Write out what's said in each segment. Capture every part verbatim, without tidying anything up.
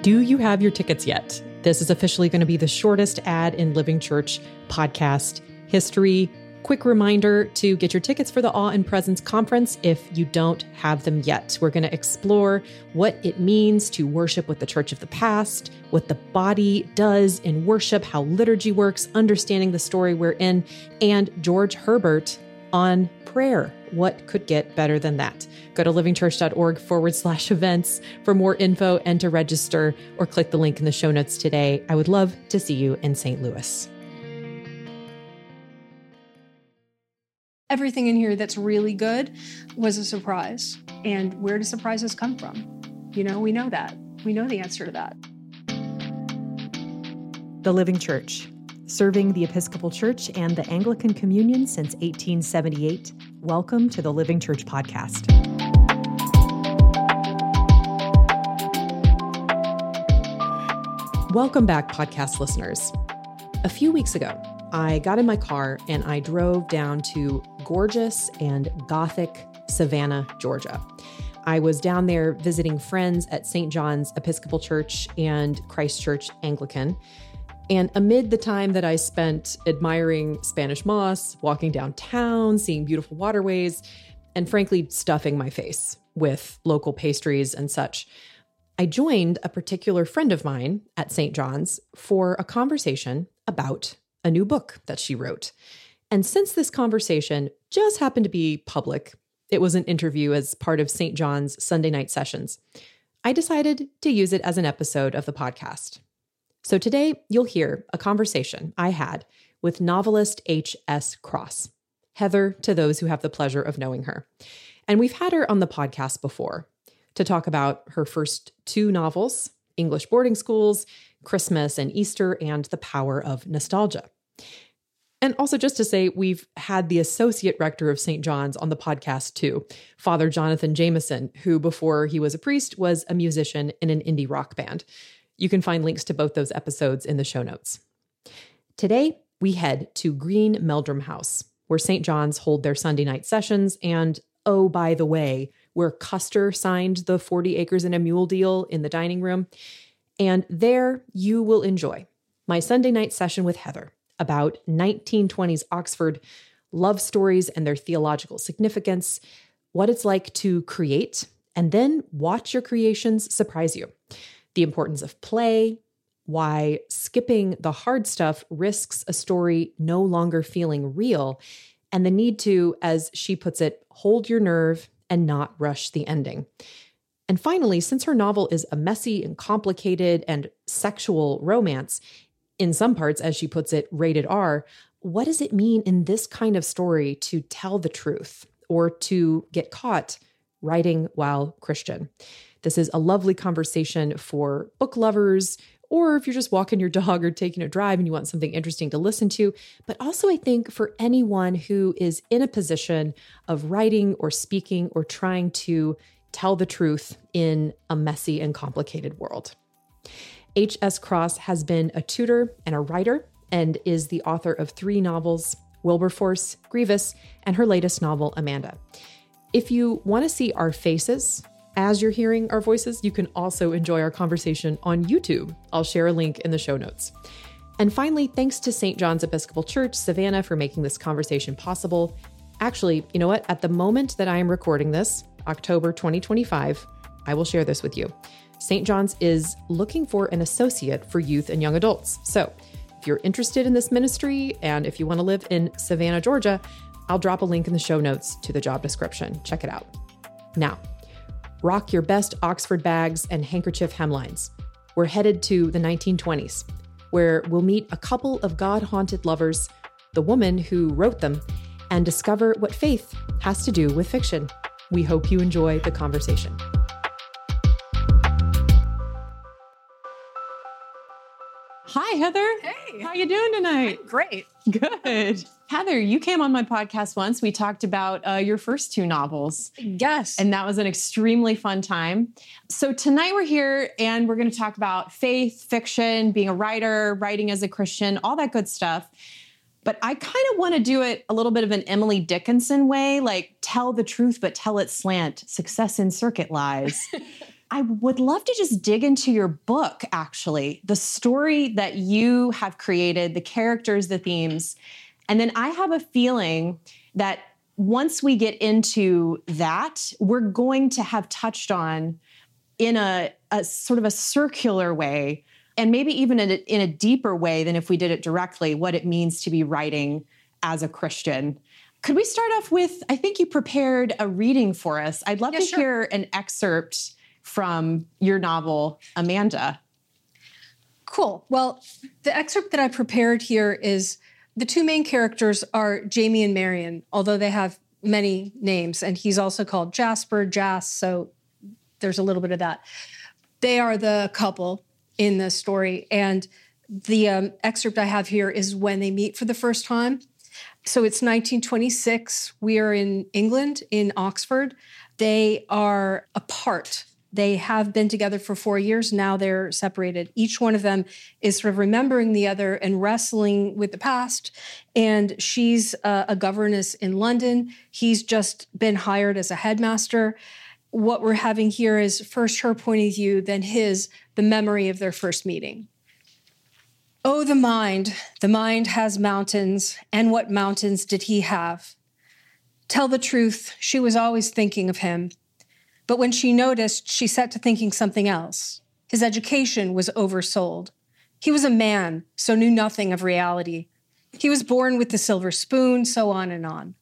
Do you have your tickets yet? This is officially going to be the shortest ad in Living Church podcast history. Quick reminder to get your tickets for the Awe and Presence Conference if you don't have them yet. We're going to explore what it means to worship with the church of the past, what the body does in worship, how liturgy works, understanding the story we're in, and George Herbert on prayer. What could get better than that? Go to livingchurch.org forward slash events for more info and to register, or click the link in the show notes today. I would love to see you in Saint Louis. Everything in here that's really good was a surprise. And where do surprises come from? You know, we know that. We know the answer to that. The Living Church, serving the Episcopal Church and the Anglican Communion since eighteen seventy-eight. Welcome to the Living Church podcast. Welcome back, podcast listeners. A few weeks ago, I got in my car and I drove down to gorgeous and Gothic Savannah, Georgia. I was down there visiting friends at Saint John's Episcopal Church and Christ Church Anglican. And amid the time that I spent admiring Spanish moss, walking downtown, seeing beautiful waterways, and frankly, stuffing my face with local pastries and such, I joined a particular friend of mine at Saint John's for a conversation about a new book that she wrote. And since this conversation just happened to be public, it was an interview as part of Saint John's Sunday night sessions, I decided to use it as an episode of the podcast. So today you'll hear a conversation I had with novelist H S Cross, Heather to those who have the pleasure of knowing her. And we've had her on the podcast before to talk about her first two novels, English Boarding Schools, Christmas and Easter, and The Power of Nostalgia. And also just to say, we've had the associate rector of Saint John's on the podcast too, Father Jonathan Jameson, who before he was a priest was a musician in an indie rock band. You can find links to both those episodes in the show notes. Today, we head to Green Meldrum House, where Saint John's hold their Sunday night sessions, and oh, by the way, where Custer signed the forty acres and a mule deal in the dining room. And there you will enjoy my Sunday night session with Heather about nineteen twenties Oxford, love stories and their theological significance, what it's like to create, and then watch your creations surprise you. The importance of play, why skipping the hard stuff risks a story no longer feeling real, and the need to, as she puts it, hold your nerve and not rush the ending. And finally, since her novel is a messy and complicated and sexual romance, in some parts, as she puts it, rated R, what does it mean in this kind of story to tell the truth or to get caught writing while Christian? This is a lovely conversation for book lovers, or if you're just walking your dog or taking a drive and you want something interesting to listen to, but also I think for anyone who is in a position of writing or speaking or trying to tell the truth in a messy and complicated world. H S Cross has been a tutor and a writer and is the author of three novels, Wilberforce, Grievous, and her latest novel, Amanda. If you want to see our faces as you're hearing our voices, you can also enjoy our conversation on YouTube. I'll share a link in the show notes. And finally, thanks to Saint John's Episcopal Church, Savannah, for making this conversation possible. Actually, you know what? At the moment that I am recording this, October twenty twenty-five, I will share this with you. Saint John's is looking for an associate for youth and young adults. So if you're interested in this ministry and if you want to live in Savannah, Georgia, I'll drop a link in the show notes to the job description. Check it out. Now, rock your best Oxford bags and handkerchief hemlines. We're headed to the nineteen twenties, where we'll meet a couple of God-haunted lovers, the woman who wrote them, and discover what faith has to do with fiction. We hope you enjoy the conversation. Hi, Heather. Hey. How you doing tonight? I'm great. Good. Heather, you came on my podcast once. We talked about uh, your first two novels. Yes. And that was an extremely fun time. So tonight we're here and we're going to talk about faith, fiction, being a writer, writing as a Christian, all that good stuff. But I kind of want to do it a little bit of an Emily Dickinson way, like tell the truth, but tell it slant. Success in circuit lies. I would love to just dig into your book, actually, the story that you have created, the characters, the themes. And then I have a feeling that once we get into that, we're going to have touched on in a, a sort of a circular way, and maybe even in a, in a deeper way than if we did it directly, what it means to be writing as a Christian. Could we start off with, I think you prepared a reading for us. I'd love yeah, to sure. hear an excerpt from your novel, Amanda. Cool. Well, the excerpt that I prepared here is the two main characters are Jamie and Marion, although they have many names, and he's also called Jasper, Jas, so there's a little bit of that. They are the couple in the story, and the um, excerpt I have here is when they meet for the first time. So it's nineteen twenty-six. We are in England, in Oxford. They are apart. They have been together for four years. Now they're separated. Each one of them is sort of remembering the other and wrestling with the past. And she's uh, a governess in London. He's just been hired as a headmaster. What we're having here is first her point of view, then his, the memory of their first meeting. Oh, the mind, the mind has mountains, and what mountains did he have? Tell the truth, she was always thinking of him. But when she noticed, she set to thinking something else. His education was oversold. He was a man, so knew nothing of reality. He was born with the silver spoon, so on and on.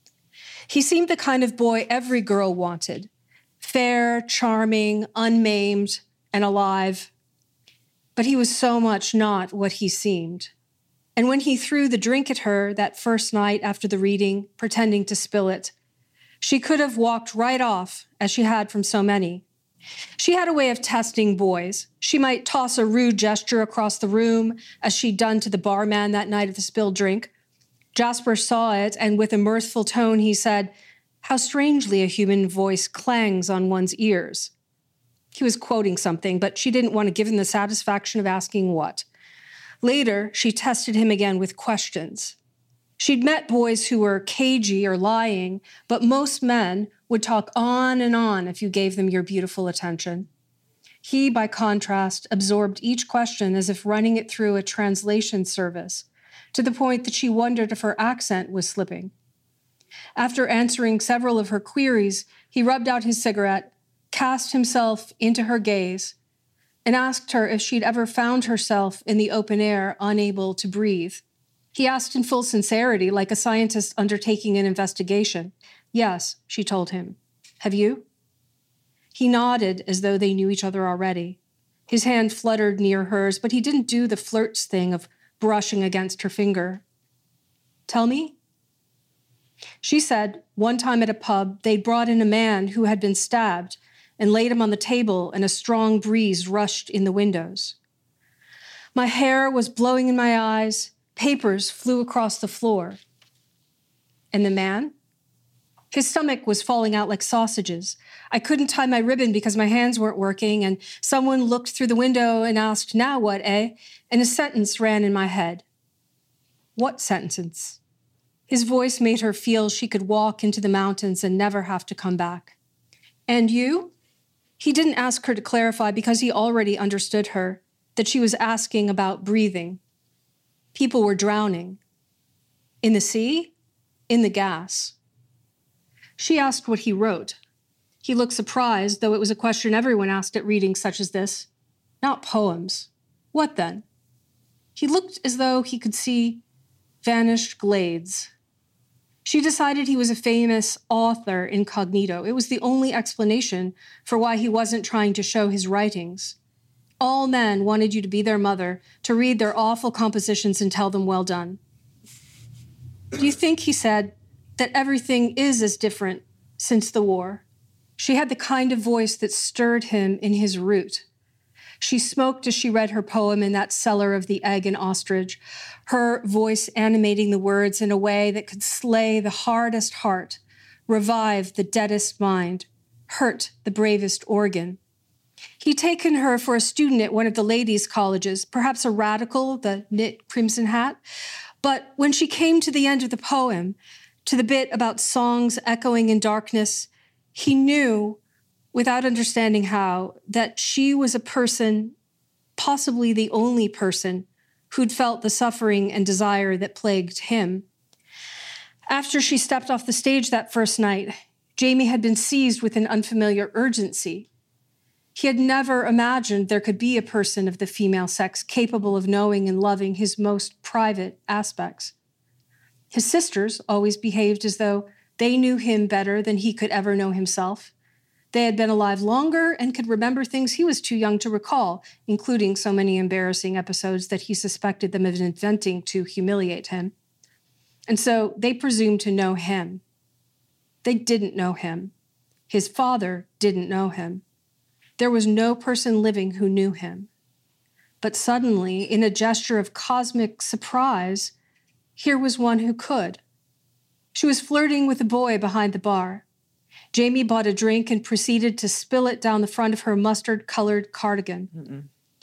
He seemed the kind of boy every girl wanted. Fair, charming, unmaimed, and alive. But he was so much not what he seemed. And when he threw the drink at her that first night after the reading, pretending to spill it, she could have walked right off, as she had from so many. She had a way of testing boys. She might toss a rude gesture across the room, as she'd done to the barman that night of the spilled drink. Jasper saw it, and with a mirthful tone he said, "How strangely a human voice clangs on one's ears." He was quoting something, but she didn't want to give him the satisfaction of asking what. Later, she tested him again with questions. She'd met boys who were cagey or lying, but most men would talk on and on if you gave them your beautiful attention. He, by contrast, absorbed each question as if running it through a translation service, to the point that she wondered if her accent was slipping. After answering several of her queries, he rubbed out his cigarette, cast himself into her gaze, and asked her if she'd ever found herself in the open air unable to breathe. He asked in full sincerity, like a scientist undertaking an investigation. Yes, she told him. Have you? He nodded as though they knew each other already. His hand fluttered near hers, but he didn't do the flirt's thing of brushing against her finger. Tell me? She said one time at a pub, they'd brought in a man who had been stabbed and laid him on the table, and a strong breeze rushed in the windows. My hair was blowing in my eyes. Papers flew across the floor. And the man? His stomach was falling out like sausages. I couldn't tie my ribbon because my hands weren't working, and someone looked through the window and asked, "Now what, eh?" And a sentence ran in my head. What sentence? His voice made her feel she could walk into the mountains and never have to come back. And you? He didn't ask her to clarify because he already understood her, that she was asking about breathing. People were drowning. In the sea? In the gas. She asked what he wrote. He looked surprised, though it was a question everyone asked at readings such as this. Not poems. What then? He looked as though he could see vanished glades. She decided he was a famous author incognito. It was the only explanation for why he wasn't trying to show his writings. All men wanted you to be their mother, to read their awful compositions and tell them well done. Do you think, he said, that everything is as different since the war? She had the kind of voice that stirred him in his root. She smoked as she read her poem in that cellar of the Egg and Ostrich, her voice animating the words in a way that could slay the hardest heart, revive the deadest mind, hurt the bravest organ. He'd taken her for a student at one of the ladies' colleges, perhaps a radical, the knit crimson hat. But when she came to the end of the poem, to the bit about songs echoing in darkness, he knew without understanding how, that she was a person, possibly the only person, who'd felt the suffering and desire that plagued him. After she stepped off the stage that first night, Jamie had been seized with an unfamiliar urgency. He had never imagined there could be a person of the female sex capable of knowing and loving his most private aspects. His sisters always behaved as though they knew him better than he could ever know himself. They had been alive longer and could remember things he was too young to recall, including so many embarrassing episodes that he suspected them of inventing to humiliate him. And so they presumed to know him. They didn't know him. His father didn't know him. There was no person living who knew him. But suddenly, in a gesture of cosmic surprise, here was one who could. She was flirting with a boy behind the bar. Jamie bought a drink and proceeded to spill it down the front of her mustard-colored cardigan. Mm-mm.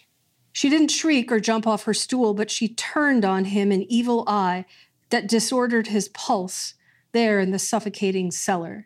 She didn't shriek or jump off her stool, but she turned on him an evil eye that disordered his pulse there in the suffocating cellar.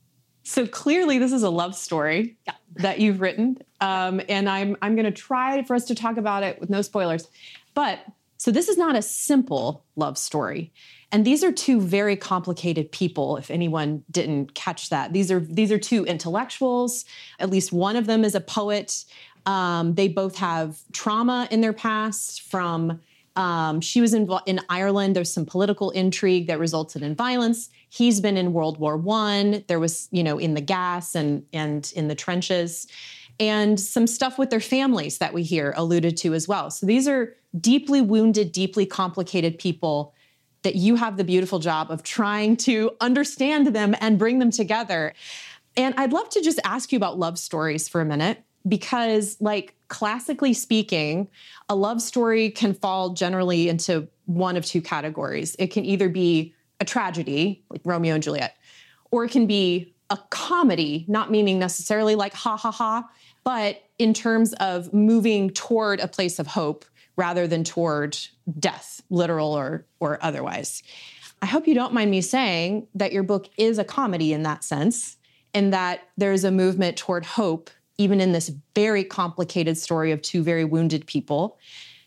So clearly this is a love story yeah. that you've written. Um, and I'm I'm going to try for us to talk about it with no spoilers. But so this is not a simple love story. And these are two very complicated people, if anyone didn't catch that. These are these are two intellectuals. At least one of them is a poet. Um, they both have trauma in their past from Um, she was in, in Ireland. There's some political intrigue that resulted in violence. He's been in World War One. There was, you know, in the gas and, and in the trenches, and some stuff with their families that we hear alluded to as well. So these are deeply wounded, deeply complicated people that you have the beautiful job of trying to understand them and bring them together. And I'd love to just ask you about love stories for a minute, because, like, classically speaking, a love story can fall generally into one of two categories. It can either be a tragedy, like Romeo and Juliet, or it can be a comedy, not meaning necessarily like ha ha ha, but in terms of moving toward a place of hope rather than toward death, literal or or otherwise. I hope you don't mind me saying that your book is a comedy in that sense, and that there's a movement toward hope even in this very complicated story of two very wounded people.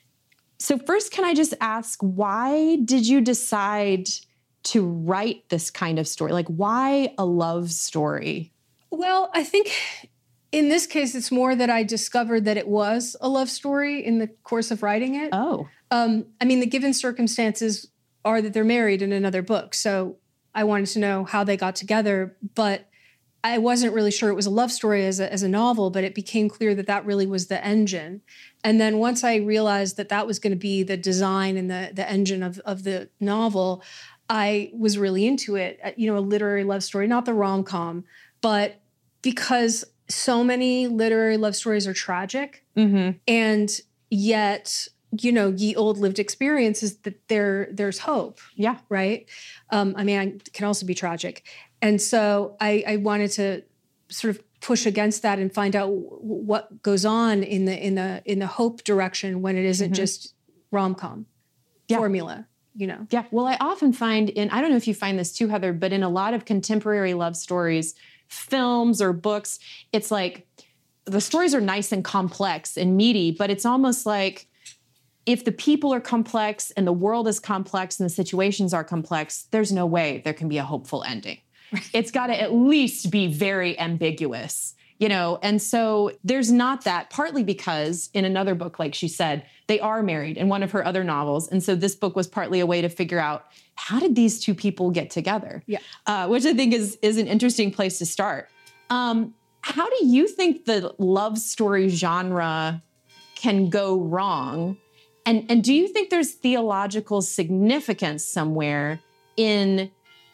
So first, can I just ask, why did you decide to write this kind of story? Like, why a love story? Well, I think in this case, it's more that I discovered that it was a love story in the course of writing it. Oh. Um, I mean, the given circumstances are that they're married in another book. So I wanted to know how they got together, but I wasn't really sure it was a love story as a, as a novel, but it became clear that that really was the engine. And then once I realized that that was going to be the design and the, the engine of, of the novel, I was really into it. You know, a literary love story, not the rom-com, but because so many literary love stories are tragic, mm-hmm. and yet, you know, ye old lived experience is that there there's hope. Yeah. Right? Um, I mean, it can also be tragic. And so I, I wanted to sort of push against that and find out w- what goes on in the in the in the hope direction when it isn't mm-hmm. just rom-com yeah. formula, you know. Yeah. Well, I often find in I don't know if you find this too, Heather, but in a lot of contemporary love stories, films or books, it's like the stories are nice and complex and meaty, but it's almost like if the people are complex and the world is complex and the situations are complex, there's no way there can be a hopeful ending. It's got to at least be very ambiguous, you know? And so there's not that, partly because in another book, like she said, they are married in one of her other novels. And so this book was partly a way to figure out, how did these two people get together? Yeah. Uh, which I think is, is an interesting place to start. Um, how do you think the love story genre can go wrong? And, and do you think there's theological significance somewhere in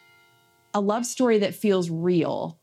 a love story that feels real?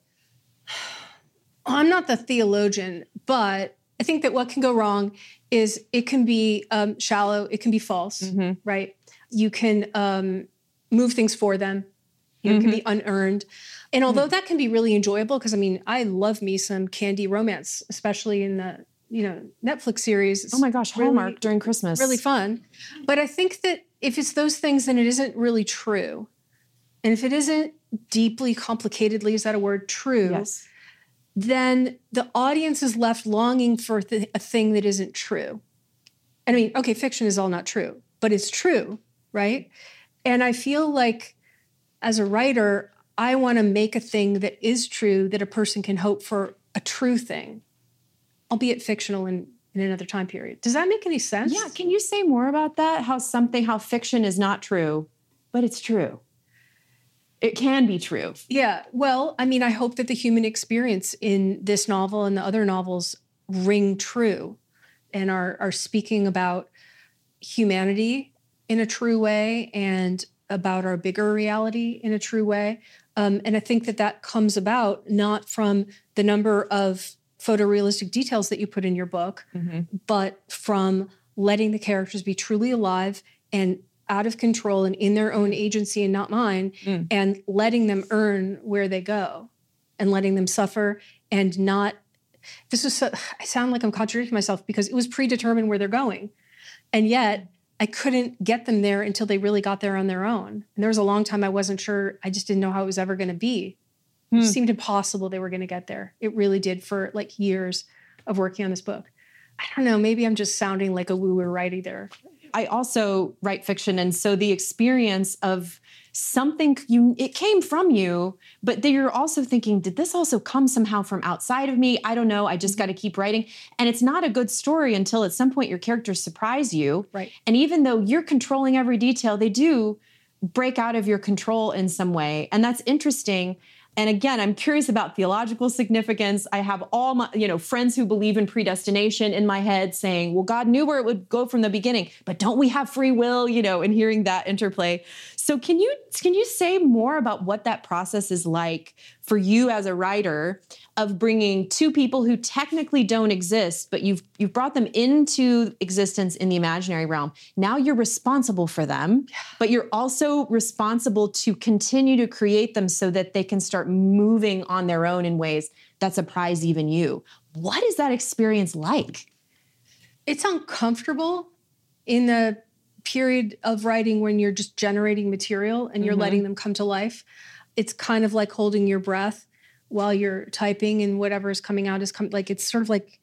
I'm not the theologian, but I think that what can go wrong is it can be um, shallow, it can be false, mm-hmm. right? You can um, move things for them. You know, mm-hmm. It can be unearned. And although mm-hmm. that can be really enjoyable, because I mean, I love me some candy romance, especially in the, you know, Netflix series. It's oh my gosh, Hallmark really, during Christmas. Really fun. But I think that if it's those things, then it isn't really true. And if it isn't deeply, complicatedly, is that a word, true, yes. then the audience is left longing for th- a thing that isn't true. I mean, okay, fiction is all not true, but it's true, right? And I feel like as a writer, I want to make a thing that is true, that a person can hope for a true thing, albeit fictional in, in another time period. Does that make any sense? Yeah. Can you say more about that? How something, how fiction is not true, but it's true. It can be true. Yeah. Well, I mean, I hope that the human experience in this novel and the other novels ring true and are, are speaking about humanity in a true way and about our bigger reality in a true way. Um, and I think that that comes about not from the number of photorealistic details that you put in your book, mm-hmm. but from letting the characters be truly alive and out of control and in their own agency and not mine, mm. and letting them earn where they go and letting them suffer and not, this is, so, I sound like I'm contradicting myself because it was predetermined where they're going. And yet I couldn't get them there until they really got there on their own. And there was a long time I wasn't sure, I just didn't know how it was ever going to be. Mm. It seemed impossible they were going to get there. It really did for like years of working on this book. I don't know, maybe I'm just sounding like a woo-woo righty there. I also write fiction. And so the experience of something, you it came from you, but then you're also thinking, did this also come somehow from outside of me? I don't know. I just got to keep writing. And it's not a good story until at some point your characters surprise you. Right. And even though you're controlling every detail, they do break out of your control in some way. And that's interesting. And again, I'm curious about theological significance. I have all my, you know, friends who believe in predestination in my head saying, well, God knew where it would go from the beginning, but don't we have free will, you know, and hearing that interplay. So can you, can you say more about what that process is like for you as a writer of bringing two people who technically don't exist, but you've, you've brought them into existence in the imaginary realm. Now you're responsible for them, but you're also responsible to continue to create them so that they can start moving on their own in ways that surprise even you. What is that experience like? It's uncomfortable in the period of writing when you're just generating material and you're mm-hmm. letting them come to life. It's kind of like holding your breath while you're typing and whatever is coming out is coming. Like, it's sort of like,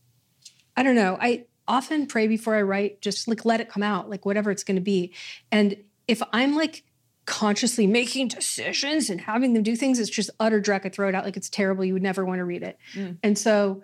I don't know. I often pray before I write, just like, let it come out, like whatever it's going to be. And if I'm like consciously making decisions and having them do things, it's just utter dreck. I throw it out like it's terrible. You would never want to read it. Mm. And so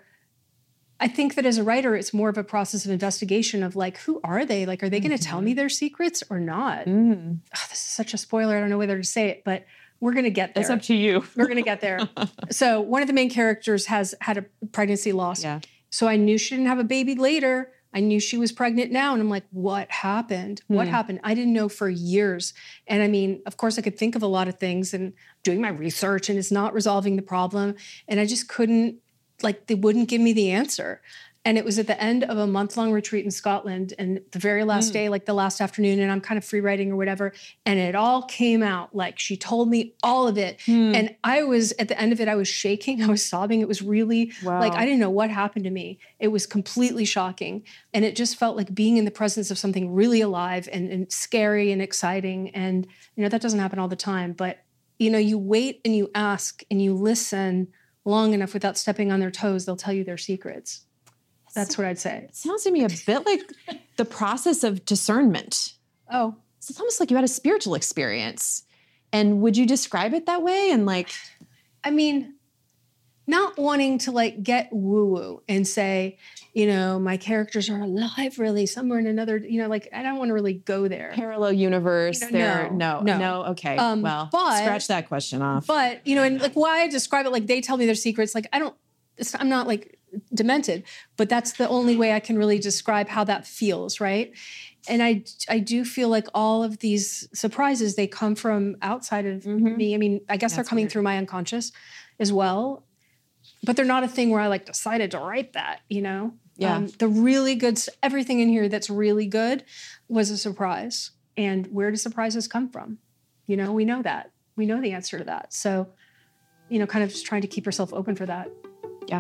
I think that as a writer, it's more of a process of investigation of like, who are they? Like, are they mm-hmm. going to tell me their secrets or not? Mm. Oh, this is such a spoiler. I don't know whether to say it, but we're going to get there. It's up to you. We're going to get there. So one of the main characters has had a pregnancy loss. Yeah. So I knew she didn't have a baby later. I knew she was pregnant now. And I'm like, what happened? Hmm. What happened? I didn't know for years. And I mean, of course I could think of a lot of things and doing my research and it's not resolving the problem. And I just couldn't, like, they wouldn't give me the answer. And it was at the end of a month-long retreat in Scotland and the very last mm. day, like the last afternoon, and I'm kind of free writing or whatever. And it all came out. Like, she told me all of it. Mm. And I was, at the end of it, I was shaking. I was sobbing. It was really wow. like, I didn't know what happened to me. It was completely shocking. And it just felt like being in the presence of something really alive and, and scary and exciting. And, you know, that doesn't happen all the time. But, you know, you wait and you ask and you listen long enough without stepping on their toes, they'll tell you their secrets. That's what I'd say. It sounds to me a bit like the process of discernment. Oh. So it's almost like you had a spiritual experience. And would you describe it that way? And like, I mean, not wanting to like get woo-woo and say, you know, my characters are alive really somewhere in another, you know, like I don't want to really go there. Parallel universe. You know, there. No, no, no. no. Okay. Um, well, but, scratch that question off. But, you know, and like why I describe it, like they tell me their secrets, like I don't, it's, I'm not like demented, but that's the only way I can really describe how that feels, right? And I, I do feel like all of these surprises, they come from outside of mm-hmm. me. I mean, I guess that's they're coming weird. Through my unconscious as well, but they're not a thing where I like decided to write that, you know? Yeah. Um, the really good, everything in here that's really good was a surprise. And where do surprises come from? You know, we know that. We know the answer to that. So, you know, kind of just trying to keep yourself open for that. Yeah.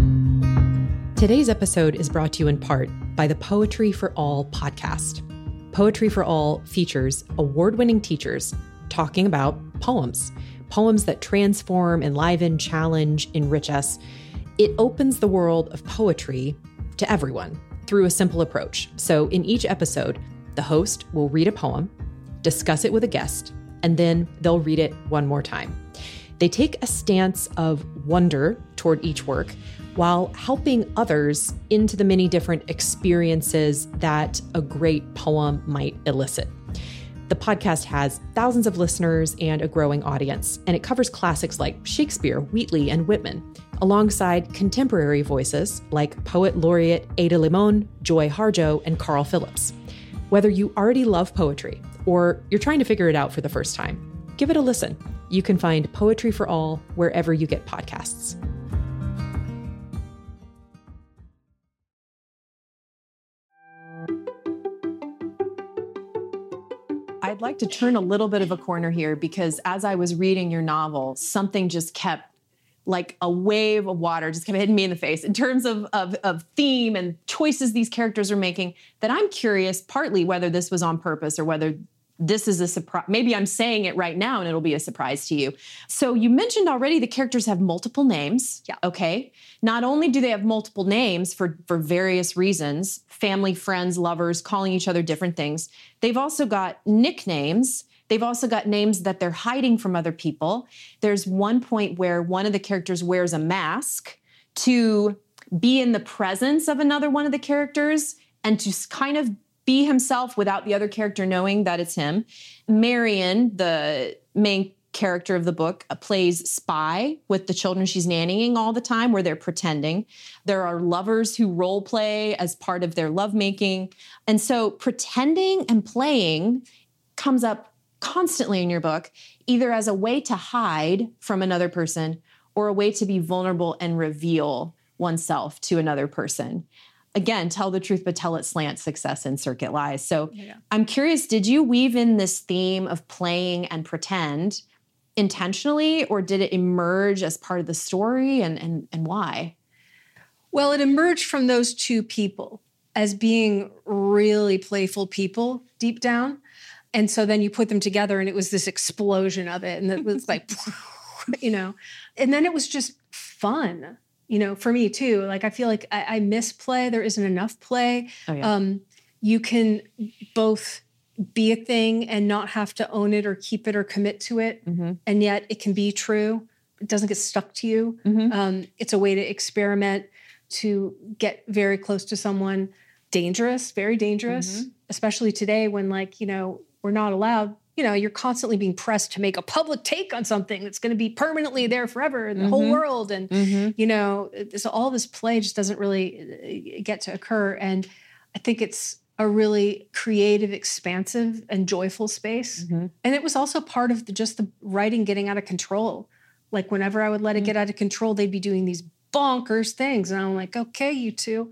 Today's episode is brought to you in part by the Poetry for All podcast. Poetry for All features award-winning teachers talking about poems, poems that transform, enliven, challenge, enrich us. It opens the world of poetry to everyone through a simple approach. So in each episode, the host will read a poem, discuss it with a guest, and then they'll read it one more time. They take a stance of wonder toward each work while helping others into the many different experiences that a great poem might elicit. The podcast has thousands of listeners and a growing audience, and it covers classics like Shakespeare, Wheatley, and Whitman, alongside contemporary voices like Poet Laureate Ada Limon, Joy Harjo, and Carl Phillips. Whether you already love poetry or you're trying to figure it out for the first time, give it a listen. You can find Poetry for All wherever you get podcasts. I'd like to turn a little bit of a corner here because as I was reading your novel, something just kept, like a wave of water just kept hitting me in the face in terms of, of, of theme and choices these characters are making, that I'm curious partly whether this was on purpose or whether this is a surprise. Maybe I'm saying it right now and it'll be a surprise to you. So you mentioned already the characters have multiple names. Yeah. Okay. Not only do they have multiple names for, for various reasons, family, friends, lovers, calling each other different things, they've also got nicknames. They've also got names that they're hiding from other people. There's one point where one of the characters wears a mask to be in the presence of another one of the characters and to kind of be himself without the other character knowing that it's him. Marion, the main character of the book, uh, plays spy with the children she's nannying all the time, where they're pretending. There are lovers who role play as part of their lovemaking. And so pretending and playing comes up constantly in your book, either as a way to hide from another person or a way to be vulnerable and reveal oneself to another person. Again, tell the truth, but tell it slant, success and circuit lies. So yeah. I'm curious, did you weave in this theme of playing and pretend intentionally, or did it emerge as part of the story, and, and, and why? Well, it emerged from those two people as being really playful people deep down. And so then you put them together and it was this explosion of it. And it was like, you know, and then it was just fun, you know, for me too. Like, I feel like I, I miss play. There isn't enough play. Oh, yeah. Um, you can both be a thing and not have to own it or keep it or commit to it. Mm-hmm. And yet it can be true. It doesn't get stuck to you. Mm-hmm. Um, it's a way to experiment, to get very close to someone. Dangerous, very dangerous, mm-hmm. especially today when, like, you know, we're not allowed, you know, you're constantly being pressed to make a public take on something that's going to be permanently there forever in the mm-hmm. whole world. And, mm-hmm. you know, so all this play just doesn't really get to occur. And I think it's a really creative, expansive, and joyful space. Mm-hmm. And it was also part of the, just the writing getting out of control. Like, whenever I would let mm-hmm. it get out of control, they'd be doing these bonkers things. And I'm like, okay, you two.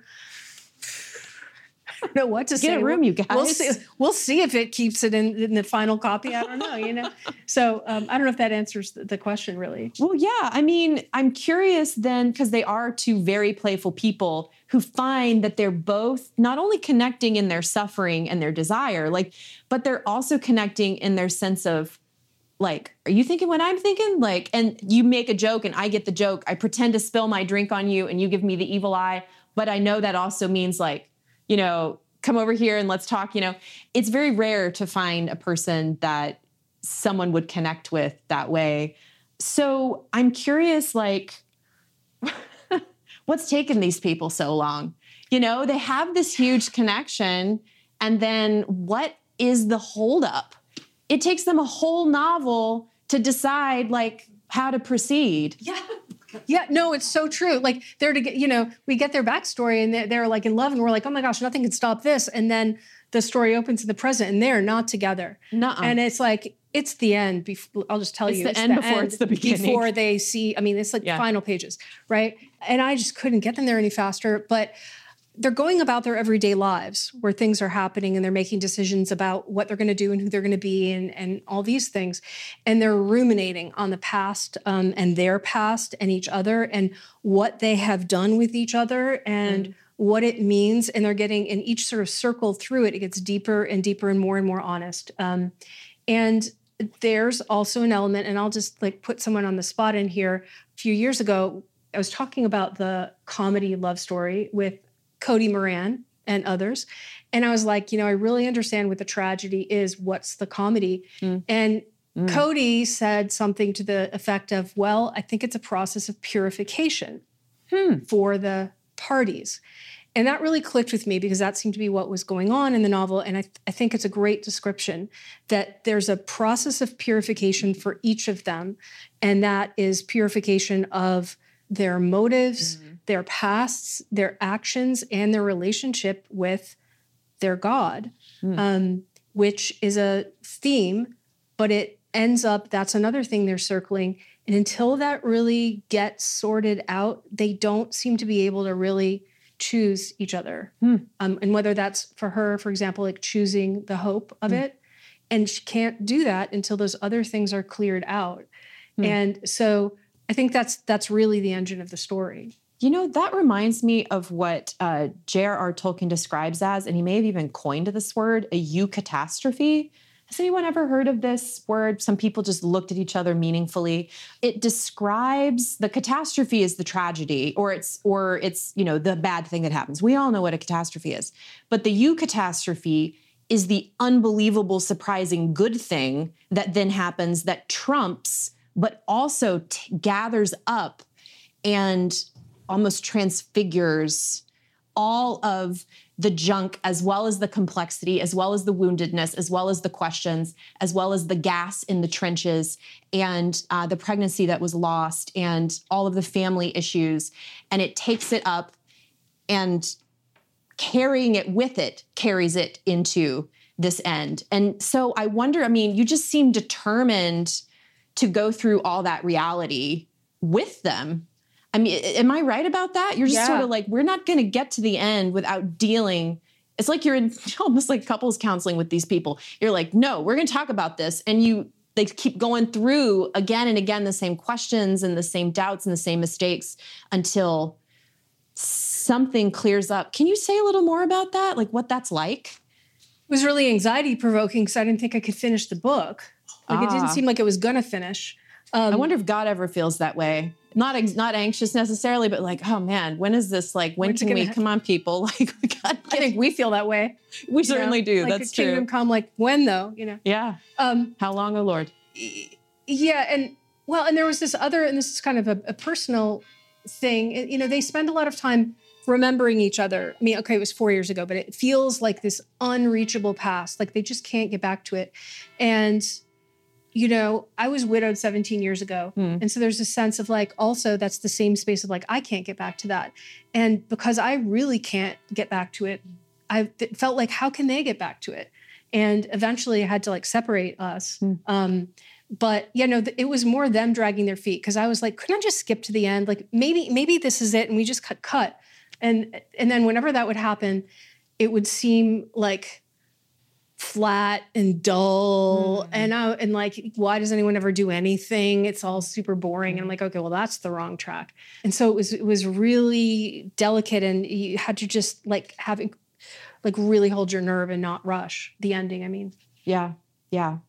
I don't know what to Get say. Get a room, you guys. We'll see, we'll see if it keeps it in, in the final copy. I don't know, you know? So um, I don't know if that answers the, the question, really. Well, yeah. I mean, I'm curious then, because they are two very playful people who find that they're both not only connecting in their suffering and their desire, like, but they're also connecting in their sense of, like, are you thinking what I'm thinking? Like, and you make a joke and I get the joke. I pretend to spill my drink on you and you give me the evil eye. But I know that also means, like, you know, come over here and let's talk. You know, it's very rare to find a person that someone would connect with that way. So I'm curious, like, what's taken these people so long? You know, they have this huge connection, and then what is the holdup? It takes them a whole novel to decide, like, how to proceed. Yeah. Yeah, no, it's so true. Like, they're to get, you know, we get their backstory and they're, they're like in love and we're like, oh my gosh, nothing can stop this. And then the story opens in the present and they're not together. Nuh-uh. And it's like, it's the end. Bef- I'll just tell it's you. The it's end the before end it's the beginning. Before they see, I mean, it's like yeah. final pages, right? And I just couldn't get them there any faster. But they're going about their everyday lives where things are happening and they're making decisions about what they're going to do and who they're going to be and, and all these things. And they're ruminating on the past um, and their past and each other and what they have done with each other and mm. what it means. And they're getting in each sort of circle through it, it gets deeper and deeper and more and more honest. Um, and there's also an element, and I'll just like put someone on the spot in here. A few years ago, I was talking about the comedy love story with Cody Moran and others. And I was like, you know, I really understand what the tragedy is. What's the comedy? Mm. And mm. Cody said something to the effect of, well, I think it's a process of purification hmm. for the parties. And that really clicked with me because that seemed to be what was going on in the novel. And I, th- I think it's a great description that there's a process of purification for each of them. And that is purification of their motives, mm-hmm. their pasts, their actions, and their relationship with their God, mm. um, which is a theme, but it ends up, that's another thing they're circling. And until that really gets sorted out, they don't seem to be able to really choose each other. Hmm. Um, and whether that's for her, for example, like choosing the hope of hmm. it. And she can't do that until those other things are cleared out. Hmm. And so I think that's that's really the engine of the story. You know, that reminds me of what uh, J R R Tolkien describes as, and he may have even coined this word, a eucatastrophe. Has anyone ever heard of this word? Some people just looked at each other meaningfully. It describes the catastrophe as the tragedy, or it's, or it's, you know, the bad thing that happens. We all know what a catastrophe is. But the eucatastrophe is the unbelievable, surprising good thing that then happens that trumps, but also t- gathers up and almost transfigures all of the junk, as well as the complexity, as well as the woundedness, as well as the questions, as well as the gas in the trenches, and uh, the pregnancy that was lost, and all of the family issues. And it takes it up, and carrying it with it carries it into this end. And so I wonder, I mean, you just seem determined to go through all that reality with them. I mean, am I right about that? You're just yeah. sort of like, we're not going to get to the end without dealing. It's like you're in almost like couples counseling with these people. You're like, no, we're going to talk about this. And you, they keep going through again and again the same questions and the same doubts and the same mistakes until something clears up. Can you say a little more about that? Like what that's like? It was really anxiety provoking because I didn't think I could finish the book. Like ah. it didn't seem like it was going to finish. Um, I wonder if God ever feels that way. Not not anxious necessarily, but like, oh man, when is this? Like, when can we? Ha- Come on, people! Like, God, I think we feel that way. We certainly know? do. Like That's the kingdom true. Come, like when though? You know? Yeah. Um, How long, O Lord? Yeah, and well, and there was this other, and this is kind of a, a personal thing. It, you know, they spend a lot of time remembering each other. I mean, okay, it was four years ago, but it feels like this unreachable past. Like they just can't get back to it, and. You know, I was widowed seventeen years ago. Mm. And so there's a sense of like, also that's the same space of like, I can't get back to that. And because I really can't get back to it, I felt like, how can they get back to it? And eventually I had to like separate us. Mm. Um, but you know, it was more them dragging their feet. Cause I was like, couldn't I just skip to the end? Like maybe, maybe this is it. And we just cut, cut. And, and then whenever that would happen, it would seem like, flat and dull mm. and I, and like why does anyone ever do anything? It's all super boring. And I'm like, okay, well that's the wrong track. And so it was it was really delicate, and you had to just like having like really hold your nerve and not rush the ending. I mean, yeah, yeah.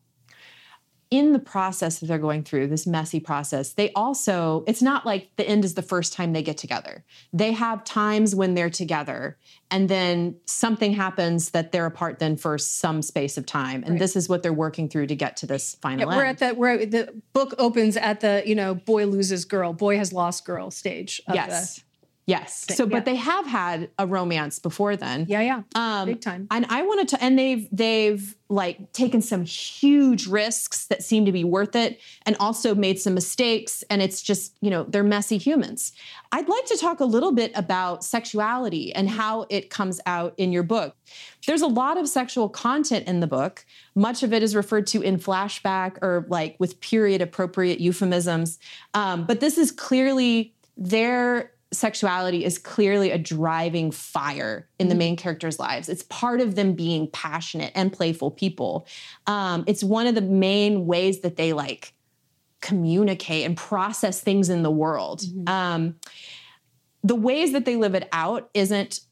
In the process that they're going through, this messy process, they also, it's not like the end is the first time they get together. They have times when they're together, and then something happens that they're apart then for some space of time. And right. this is what they're working through to get to this final yeah, end. We're at that, we're at, the book opens at the, you know, boy loses girl, boy has lost girl stage. Of yes. The, Yes. So, but yeah. they have had a romance before then. Yeah, yeah. Um, Big time. And I wanted to, and they've, they've like taken some huge risks that seem to be worth it, and also made some mistakes. And it's just, you know, they're messy humans. I'd like to talk a little bit about sexuality and how it comes out in your book. There's a lot of sexual content in the book. Much of it is referred to in flashback or like with period appropriate euphemisms. Um, but this is clearly their sexuality is clearly a driving fire in mm-hmm. the main characters' lives. It's part of them being passionate and playful people. Um, it's one of the main ways that they like communicate and process things in the world. Mm-hmm. Um, the ways that they live it out isn't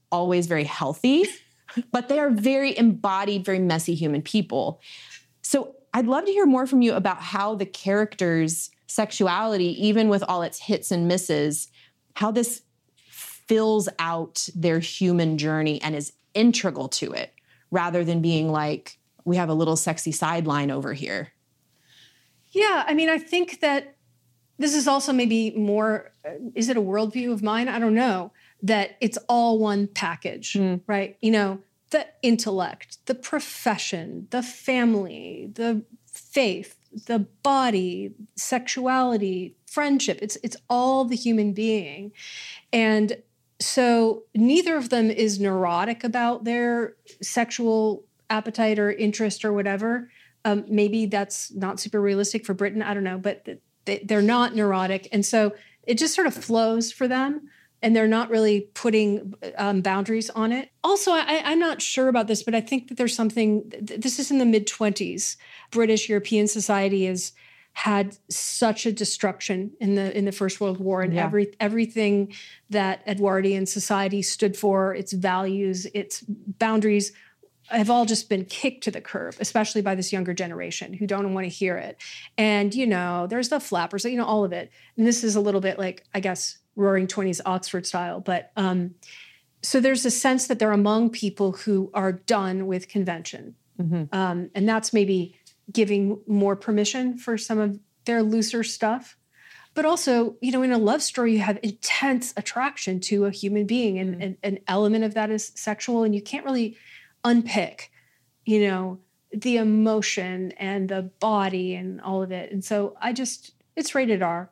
always very healthy, but they are very embodied, very messy human people. So I'd love to hear more from you about how the characters' sexuality, even with all its hits and misses, how this fills out their human journey and is integral to it, rather than being like, we have a little sexy sideline over here. Yeah, I mean, I think that this is also maybe more, uh, is it a worldview of mine? I don't know, that it's all one package, mm. right? You know, the intellect, the profession, the family, the faith, the body, sexuality, friendship. It's it's all the human being. And so neither of them is neurotic about their sexual appetite or interest or whatever. Um, maybe that's not super realistic for Britain. I don't know, but they, they're not neurotic. And so it just sort of flows for them. And they're not really putting um, boundaries on it. Also, I, I'm not sure about this, but I think that there's something, this is in the mid-twenties. British European society has had such a destruction in the in the First World War, and yeah. every everything that Edwardian society stood for, its values, its boundaries, have all just been kicked to the curb, especially by this younger generation who don't want to hear it. And, you know, there's the flappers, you know, all of it. And this is a little bit like, I guess, Roaring Twenties Oxford style. But um, so there's a sense that they're among people who are done with convention. Mm-hmm. Um, and that's maybe giving more permission for some of their looser stuff. But also, you know, in a love story, you have intense attraction to a human being, and, mm-hmm. and an element of that is sexual. And you can't really unpick, you know, the emotion and the body and all of it. And so I just, it's rated R.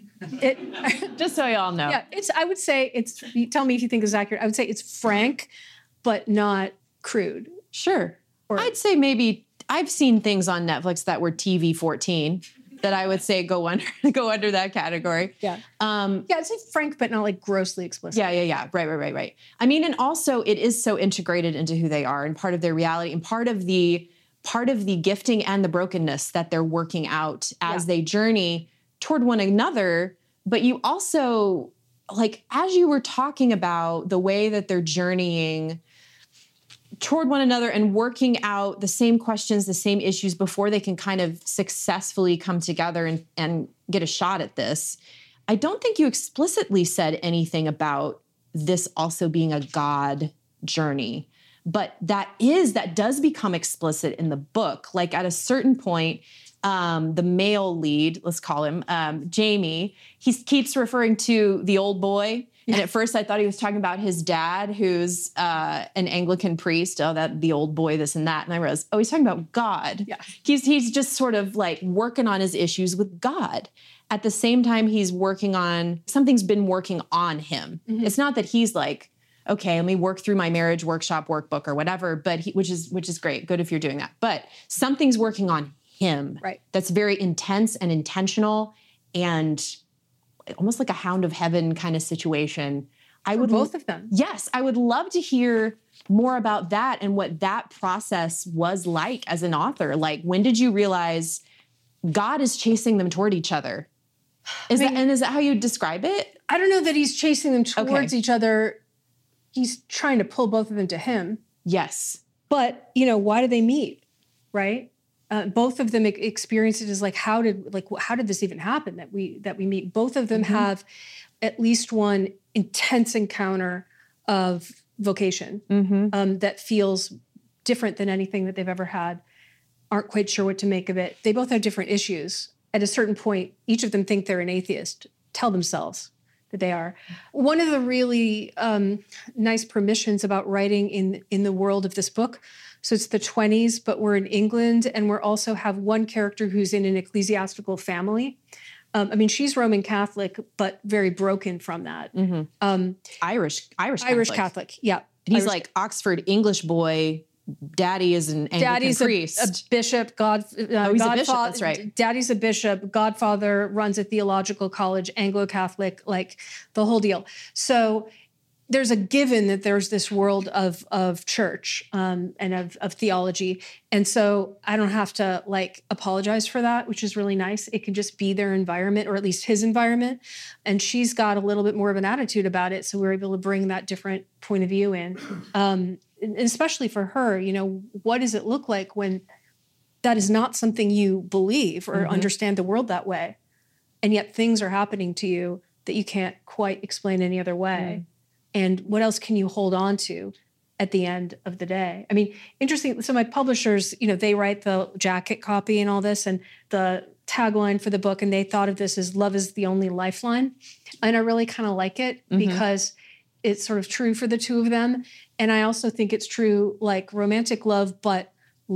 It, just so y'all know. Yeah, it's. I would say it's. Tell me if you think it's accurate. I would say it's frank, but not crude. Sure. Or, I'd say maybe I've seen things on Netflix that were T V fourteen that I would say go under go under that category. Yeah. Um, yeah, I'd say frank, but not like grossly explicit. Yeah, yeah, yeah. Right, right, right, right. I mean, and also it is so integrated into who they are and part of their reality and part of the part of the gifting and the brokenness that they're working out as yeah. they journey toward one another. But you also, like, as you were talking about the way that they're journeying toward one another and working out the same questions, the same issues before they can kind of successfully come together and, and get a shot at this, I don't think you explicitly said anything about this also being a God journey. But that is, that does become explicit in the book. Like at a certain point, Um, the male lead, let's call him, um, Jamie, he keeps referring to the old boy. And at first I thought he was talking about his dad, who's uh, an Anglican priest. Oh, that the old boy, this and that. And I realized, oh, he's talking about God. Yeah. He's, he's just sort of like working on his issues with God. At the same time, he's working on, something's been working on him. Mm-hmm. It's not that he's like, okay, let me work through my marriage workshop workbook or whatever, but he, which is which is great. Good if you're doing that. But something's working on him. Right. That's very intense and intentional and almost like a Hound of Heaven kind of situation. I For would both of them. Yes, I would love to hear more about that and what that process was like as an author. Like, when did you realize God is chasing them toward each other? Is I mean, that and is that how you describe it? I don't know that he's chasing them towards okay. each other. He's trying to pull both of them to him. Yes. But, you know, why do they meet? Right? Uh, both of them experience it as like, how did like how did this even happen that we that we meet? Both of them mm-hmm. have at least one intense encounter of vocation mm-hmm. um, that feels different than anything that they've ever had. Aren't quite sure what to make of it. They both have different issues. At a certain point, each of them think they're an atheist. Tell themselves that they are. One of the really um, nice permissions about writing in in the world of this book. So it's the twenties, but we're in England, and we also have one character who's in an ecclesiastical family. Um, I mean, she's Roman Catholic, but very broken from that. Mm-hmm. Um, Irish, Irish, Irish Catholic. Catholic. Yeah, and he's Irish. Like Oxford English boy. Daddy is an Anglican Daddy's priest. A, a bishop. God. Uh, oh, he's Godfa- a bishop. That's right. Daddy's a bishop. Godfather runs a theological college. Anglo-Catholic, like the whole deal. So there's a given that there's this world of of church um, and of, of theology. And so I don't have to like apologize for that, which is really nice. It can just be their environment, or at least his environment. And she's got a little bit more of an attitude about it. So we're able to bring that different point of view in. Um, and especially for her, you know, what does it look like when that is not something you believe or mm-hmm. understand the world that way? And yet things are happening to you that you can't quite explain any other way. Mm. And what else can you hold on to at the end of the day? I mean, interesting. So my publishers, you know, they write the jacket copy and all this and the tagline for the book, and they thought of this as love is the only lifeline. And I really kind of like it mm-hmm. because it's sort of true for the two of them. And I also think it's true like romantic love, but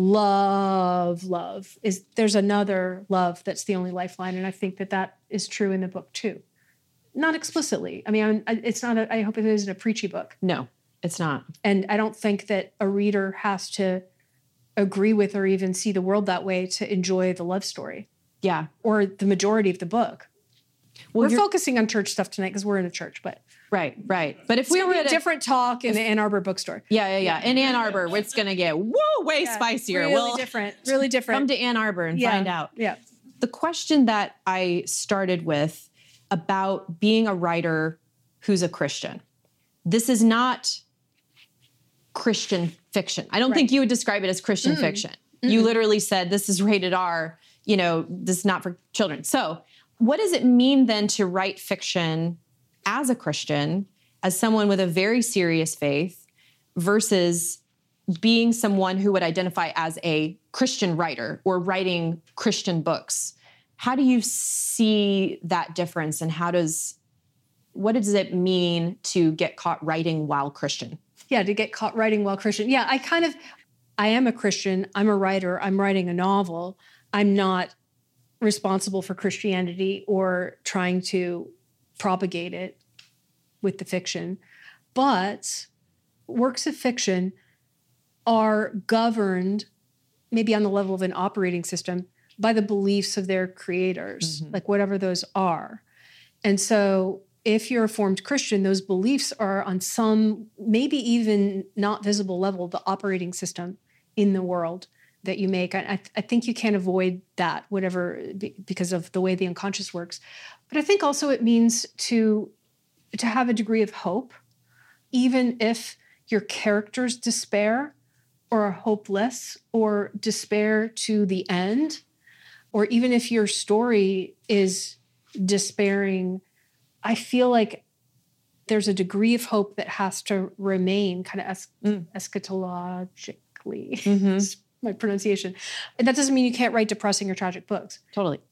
love, love is there's another love that's the only lifeline. And I think that that is true in the book too. Not explicitly. I mean, I'm, it's not, a, I hope it isn't a preachy book. No, it's not. And I don't think that a reader has to agree with or even see the world that way to enjoy the love story. Yeah. Or the majority of the book. Well, we're focusing on church stuff tonight because we're in a church, but. Right, right. But if it's we were at a different talk in the Ann Arbor bookstore. Yeah, yeah, yeah. In Ann Arbor, it's going to get whoa, way yeah, spicier. Really we'll different, really different. Come to Ann Arbor and yeah, find out. Yeah. The question that I started with about being a writer who's a Christian. This is not Christian fiction. I don't right. think you would describe it as Christian mm. fiction. Mm-mm. You literally said, this is rated R, you know, this is not for children. So what does it mean then to write fiction as a Christian, as someone with a very serious faith, versus being someone who would identify as a Christian writer or writing Christian books? How do you see that difference, and how does, what does it mean to get caught writing while Christian? Yeah, to get caught writing while Christian. Yeah, I kind of, I am a Christian. I'm a writer. I'm writing a novel. I'm not responsible for Christianity or trying to propagate it with the fiction. But works of fiction are governed, maybe on the level of an operating system, by the beliefs of their creators, mm-hmm. like whatever those are. And so if you're a formed Christian, those beliefs are on some, maybe even not visible level, the operating system in the world that you make. I, I think you can't avoid that, whatever, because of the way the unconscious works. But I think also it means to, to have a degree of hope, even if your characters despair or are hopeless or despair to the end, or even if your story is despairing. I feel like there's a degree of hope that has to remain kind of es- mm. eschatologically. Mm-hmm. My pronunciation. And that doesn't mean you can't write depressing or tragic books. Totally.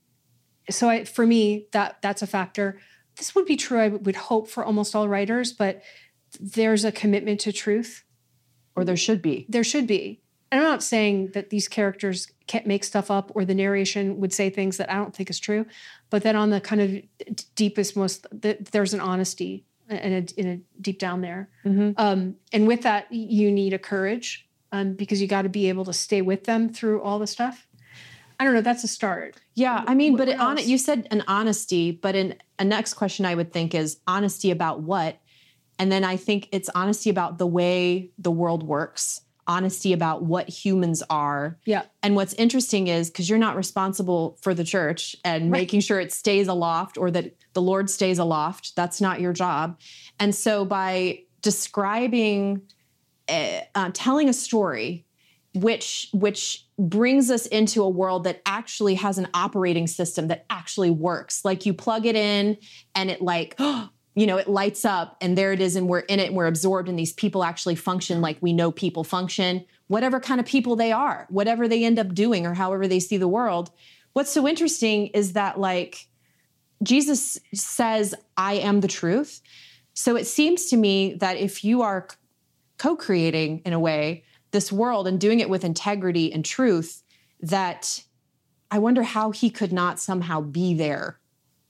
So I, for me, that that's a factor. This would be true, I would hope, for almost all writers, but there's a commitment to truth. Or there should be. There should be. And I'm not saying that these characters can't make stuff up or the narration would say things that I don't think is true, but that on the kind of deepest, most, there's an honesty in a, in a deep down there. Mm-hmm. Um, and with that, you need a courage um, because you got to be able to stay with them through all the stuff. I don't know. That's a start. Yeah. I mean, what, but it, on, you said an honesty, but in a next question I would think is honesty about what? And then I think it's honesty about the way the world works. Honesty about what humans are. Yeah. And what's interesting is, because you're not responsible for the church and right. making sure it stays aloft or that the Lord stays aloft, that's not your job. And so by describing, uh, uh, telling a story, which which brings us into a world that actually has an operating system that actually works. Like you plug it in and it like, oh, you know, it lights up and there it is and we're in it and we're absorbed and these people actually function like we know people function, whatever kind of people they are, whatever they end up doing or however they see the world. What's so interesting is that like Jesus says, I am the truth. So it seems to me that if you are co-creating in a way this world and doing it with integrity and truth, that I wonder how he could not somehow be there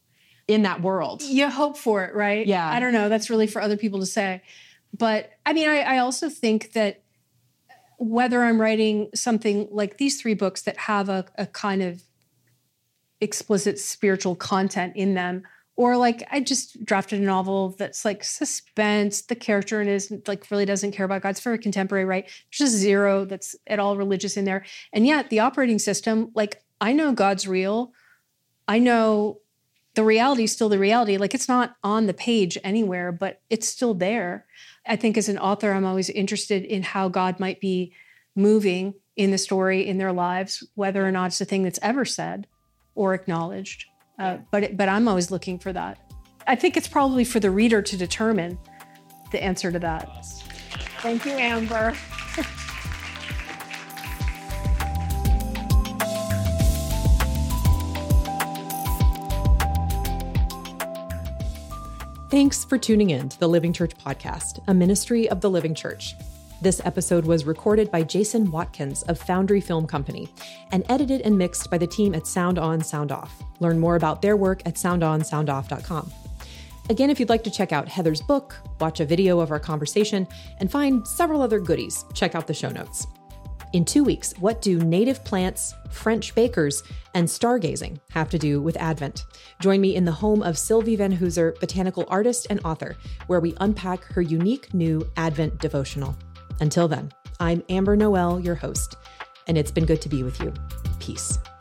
in that world. You hope for it, right? Yeah. I don't know. That's really for other people to say. But I mean, I, I also think that whether I'm writing something like these three books that have a, a kind of explicit spiritual content in them, Or like I just drafted a novel that's like suspense. The character in it is like really doesn't care about God. It's very contemporary, right? There's just zero that's at all religious in there. And yet the operating system, like I know God's real. I know the reality is still the reality. Like it's not on the page anywhere, but it's still there. I think as an author, I'm always interested in how God might be moving in the story, in their lives, whether or not it's a thing that's ever said or acknowledged. Uh, but it, but I'm always looking for that. I think it's probably for the reader to determine the answer to that. Thank you, Amber. Thanks for tuning in to the Living Church Podcast, a ministry of the Living Church. This episode was recorded by Jason Watkins of Foundry Film Company and edited and mixed by the team at Sound On, Sound Off. Learn more about their work at sound on sound off dot com. Again, if you'd like to check out Heather's book, watch a video of our conversation, and find several other goodies, check out the show notes. In two weeks, what do native plants, French bakers, and stargazing have to do with Advent? Join me in the home of Sylvie Van Hooser, botanical artist and author, where we unpack her unique new Advent devotional. Until then, I'm Amber Noel, your host, and it's been good to be with you. Peace.